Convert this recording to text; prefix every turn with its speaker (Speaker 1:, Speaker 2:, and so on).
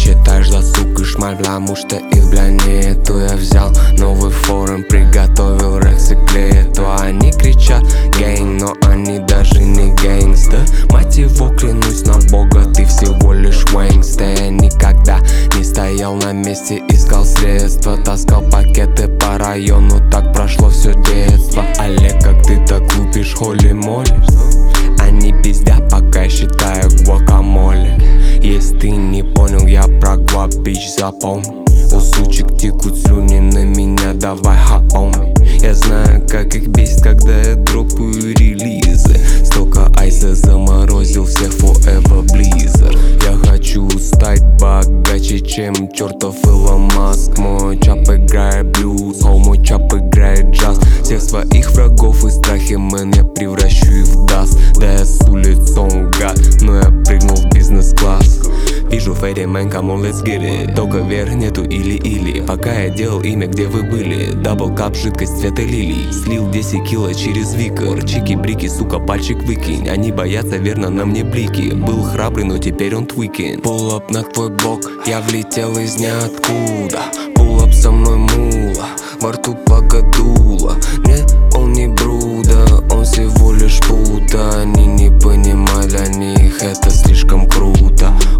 Speaker 1: считаешь досуг и шмаль, потому что их, бля, нету. Я взял новый форум, приготовил рекс и клеету. Они кричат гэнг, но они даже не гэнгста. Мать его, клянусь на бога, ты всего лишь вэнгста. Я никогда не стоял на месте, искал средства, таскал пакеты по району, так прошло все детство. Олег, как ты так лупишь холи-моли? Они пиздят, пока я считаю гуакамоле. Если ты не понял, я про гуап, бич, запомни. У сучек текут слюни на меня, давай хапом. Я знаю, как их бесит, когда я дропаю релизы. Столько айса заморозил всех forever blizzard. Я хочу стать богаче, чем чертов Илон Маск. Мой чап играет блюз, мой чап играет джаз. Всех своих врагов и страхи, мэн, я превращу их в даст. Да я с улицом гад, но я прыгнул в бизнес-класс. Вижу фэри, мэн, come on, let's get it. Только вверх, нету или-или. Пока я делал имя, где вы были. Дабл кап, жидкость цвета лилий. Слил 10 кило через викор. Чики-брики, сука, пальчик выкинь. Они боятся, верно, на мне блики. Был храбрый, но теперь он твикин. Pull up на твой блок, я влетел из ниоткуда. Pull up со мной мула, во рту погодула. Нет, он не бруда, он всего лишь пута. Они не понимают, для них это слишком круто.